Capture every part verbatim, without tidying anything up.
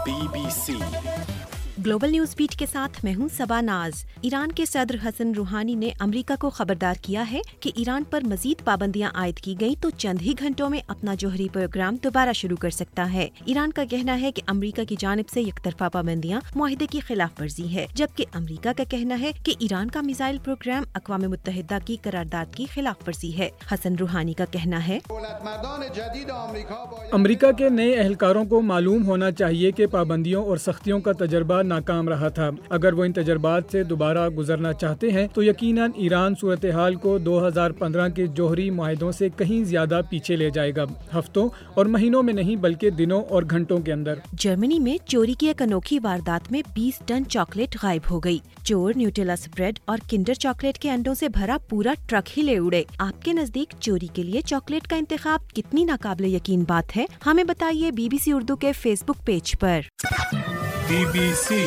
Be B C global news beat کے ساتھ میں ہوں صبا ناز۔ ایران کے صدر حسن روحانی نے امریکہ کو خبردار کیا ہے کہ ایران پر مزید پابندیاں عائد کی گئیں تو چند ہی گھنٹوں میں اپنا جوہری پروگرام دوبارہ شروع کر سکتا ہے۔ ایران کا کہنا ہے کہ امریکہ کی جانب سے یک طرفہ پابندیاں معاہدے کی خلاف ورزی ہے، جبکہ امریکہ کا کہنا ہے کہ ایران کا میزائل پروگرام اقوام متحدہ کی قرارداد کی خلاف ورزی ہے۔ حسن روحانی کا کہنا ہے امریکہ کے نئے اہلکاروں کو معلوم ہونا چاہیے کہ پابندیوں اور سختیوں کا تجربہ ناکام رہا تھا۔ اگر وہ ان تجربات سے دوبارہ گزرنا چاہتے ہیں تو یقیناً ایران صورتحال کو دو ہزار پندرہ کے جوہری معاہدوں سے کہیں زیادہ پیچھے لے جائے گا، ہفتوں اور مہینوں میں نہیں بلکہ دنوں اور گھنٹوں کے اندر۔ جرمنی میں چوری کی ایک انوکھی واردات میں بیس ٹن چاکلیٹ غائب ہو گئی۔ چور نیوٹیلا سپریڈ اور کنڈر چاکلیٹ کے انڈوں سے بھرا پورا ٹرک ہی لے اڑے۔ آپ کے نزدیک چوری کے لیے چاکلیٹ کا انتخاب کتنی ناقابل یقین بات ہے؟ ہمیں بتائیے بی بی سی اردو کے فیس بک پیج پر۔ بی بی سی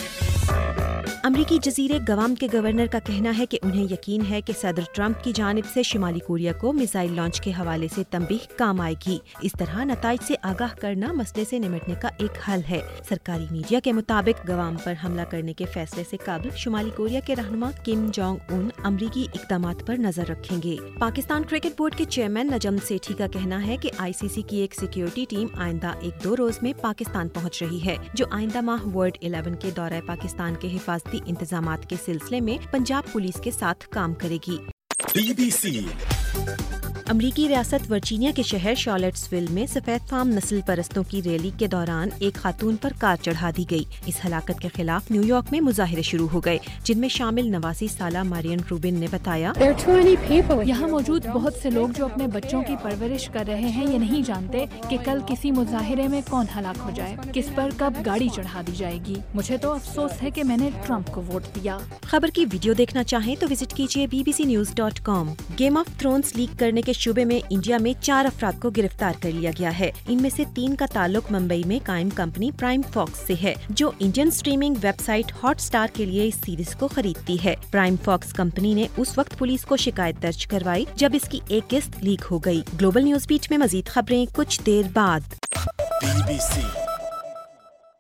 امریکی جزیرے گوام کے گورنر کا کہنا ہے کہ انہیں یقین ہے کہ صدر ٹرمپ کی جانب سے شمالی کوریا کو میزائل لانچ کے حوالے سے تنبیہ کام آئے گی۔ اس طرح نتائج سے آگاہ کرنا مسئلے سے نمٹنے کا ایک حل ہے۔ سرکاری میڈیا کے مطابق گوام پر حملہ کرنے کے فیصلے سے قبل شمالی کوریا کے رہنما کم جونگ ان امریکی اقدامات پر نظر رکھیں گے۔ پاکستان کرکٹ بورڈ کے چیئرمین نجم سیٹھی کا کہنا ہے کہ آئی سی سی کی ایک سیکیورٹی ٹیم آئندہ ایک دو روز میں پاکستان پہنچ رہی ہے، جو آئندہ ماہ ورلڈ الیون کے دورہ پاکستان کے حفاظتی انتظامات کے سلسلے میں پنجاب پولیس کے ساتھ کام کرے گی۔ بی بی سی امریکی ریاست ورجینیا کے شہر شارلٹس ویل میں سفید فام نسل پرستوں کی ریلی کے دوران ایک خاتون پر کار چڑھا دی گئی۔ اس ہلاکت کے خلاف نیو یارک میں مظاہرے شروع ہو گئے، جن میں شامل نواسی سالہ مارین روبن نے بتایا، یہاں موجود بہت سے لوگ جو اپنے بچوں کی پرورش کر رہے ہیں یہ نہیں جانتے کہ کل کسی مظاہرے میں کون ہلاک ہو جائے، کس پر کب گاڑی چڑھا دی جائے گی۔ مجھے تو افسوس ہے کہ میں نے ٹرمپ کو ووٹ دیا۔ خبر کی ویڈیو دیکھنا چاہیں تو وزٹ کیجیے B B C news dot com. Game of Thrones leak کرنے کے شعبے میں انڈیا میں چار افراد کو گرفتار کر لیا گیا ہے۔ ان میں سے تین کا تعلق ممبئی میں قائم کمپنی پرائم فاکس سے ہے، جو Indian streaming website Hotstar کے لیے اس سیریز کو خریدتی ہے۔ پرائم فاکس کمپنی نے اس وقت پولیس کو شکایت درج کروائی جب اس کی ایک قسط لیک ہو گئی۔ گلوبل نیوز بیٹ میں مزید خبریں کچھ دیر بعد۔ Be B C